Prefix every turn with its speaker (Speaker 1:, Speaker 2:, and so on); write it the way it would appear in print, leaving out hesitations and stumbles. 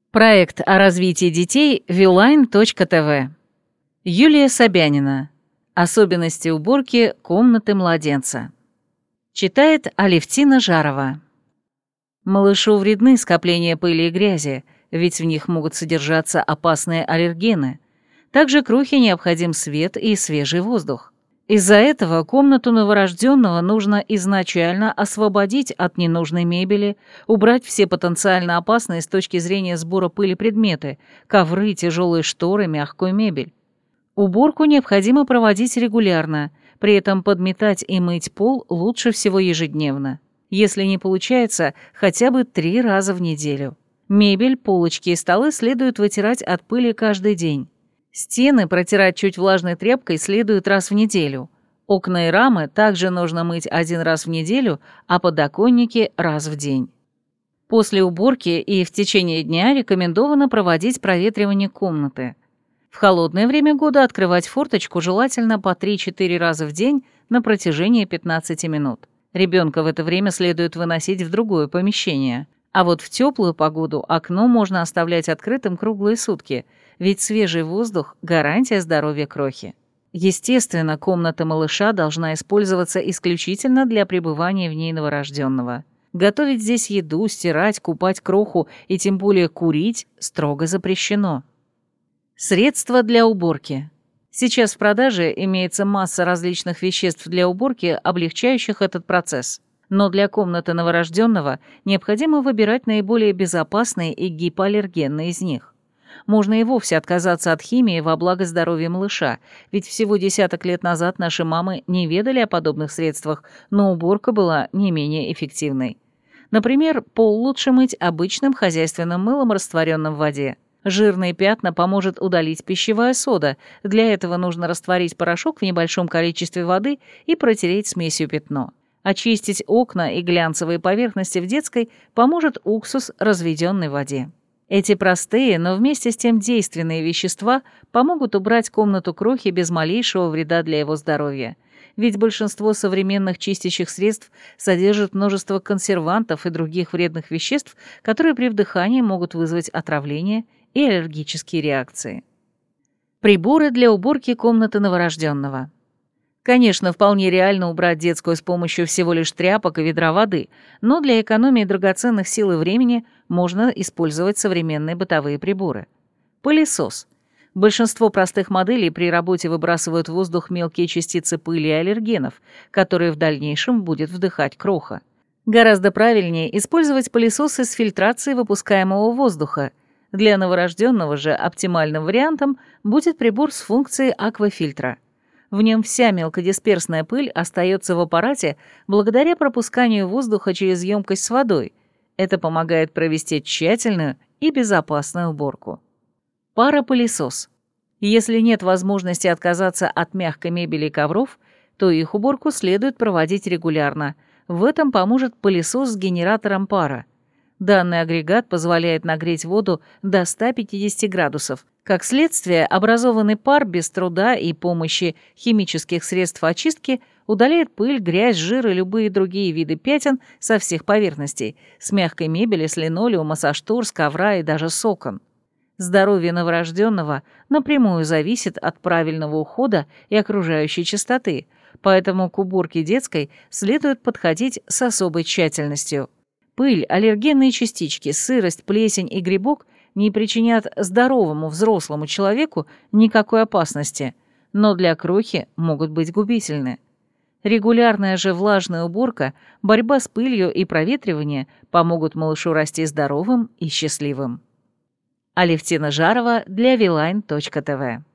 Speaker 1: Проект о развитии детей viewline.tv. Юлия Собянина. Особенности уборки комнаты младенца. Читает Алевтина Жарова. Малышу вредны скопления пыли и грязи, ведь в них могут содержаться опасные аллергены. Также крохе необходим свет и свежий воздух. Из-за этого комнату новорожденного нужно изначально освободить от ненужной мебели, убрать все потенциально опасные с точки зрения сбора пыли предметы, ковры, тяжелые шторы, мягкую мебель. Уборку необходимо проводить регулярно, при этом подметать и мыть пол лучше всего ежедневно. Если не получается, хотя бы 3 раза в неделю. Мебель, полочки и столы следует вытирать от пыли каждый день. Стены протирать чуть влажной тряпкой следует раз в неделю. Окна и рамы также нужно мыть 1 раз в неделю, а подоконники раз в день. После уборки и в течение дня рекомендовано проводить проветривание комнаты. В холодное время года открывать форточку желательно по 3-4 раза в день на протяжении 15 минут. Ребенка в это время следует выносить в другое помещение. А вот в теплую погоду окно можно оставлять открытым круглые сутки, ведь свежий воздух – гарантия здоровья крохи. Естественно, комната малыша должна использоваться исключительно для пребывания в ней новорожденного. Готовить здесь еду, стирать, купать кроху и тем более курить строго запрещено. Средства для уборки. Сейчас в продаже имеется масса различных веществ для уборки, облегчающих этот процесс. Но для комнаты новорожденного необходимо выбирать наиболее безопасные и гипоаллергенные из них. Можно и вовсе отказаться от химии во благо здоровья малыша, ведь всего десяток лет назад наши мамы не ведали о подобных средствах, но уборка была не менее эффективной. Например, пол лучше мыть обычным хозяйственным мылом, растворенным в воде. Жирные пятна поможет удалить пищевая сода. Для этого нужно растворить порошок в небольшом количестве воды и протереть смесью пятно. Очистить окна и глянцевые поверхности в детской поможет уксус, разведенный в воде. Эти простые, но вместе с тем действенные вещества помогут убрать комнату крохи без малейшего вреда для его здоровья. Ведь большинство современных чистящих средств содержит множество консервантов и других вредных веществ, которые при вдыхании могут вызвать отравление и аллергические реакции. Приборы для уборки комнаты новорожденного. Конечно, вполне реально убрать детскую с помощью всего лишь тряпок и ведра воды, но для экономии драгоценных сил и времени можно использовать современные бытовые приборы. Пылесос. Большинство простых моделей при работе выбрасывают в воздух мелкие частицы пыли и аллергенов, которые в дальнейшем будет вдыхать кроха. Гораздо правильнее использовать пылесосы с фильтрацией выпускаемого воздуха. Для новорожденного же оптимальным вариантом будет прибор с функцией аквафильтра. В нем вся мелкодисперсная пыль остается в аппарате благодаря пропусканию воздуха через емкость с водой. Это помогает провести тщательную и безопасную уборку. Паропылесос. Если нет возможности отказаться от мягкой мебели и ковров, то их уборку следует проводить регулярно. В этом поможет пылесос с генератором пара. Данный агрегат позволяет нагреть воду до 150 градусов. Как следствие, образованный пар без труда и помощи химических средств очистки удаляет пыль, грязь, жир и любые другие виды пятен со всех поверхностей, с мягкой мебели, с линолеума, со штор, с ковра и даже с окон. Здоровье новорожденного напрямую зависит от правильного ухода и окружающей чистоты, поэтому к уборке детской следует подходить с особой тщательностью. Пыль, аллергенные частички, сырость, плесень и грибок не причинят здоровому взрослому человеку никакой опасности, но для крохи могут быть губительны. Регулярная же влажная уборка, борьба с пылью и проветривание помогут малышу расти здоровым и счастливым. Алевтина Жарова для viewline.tv.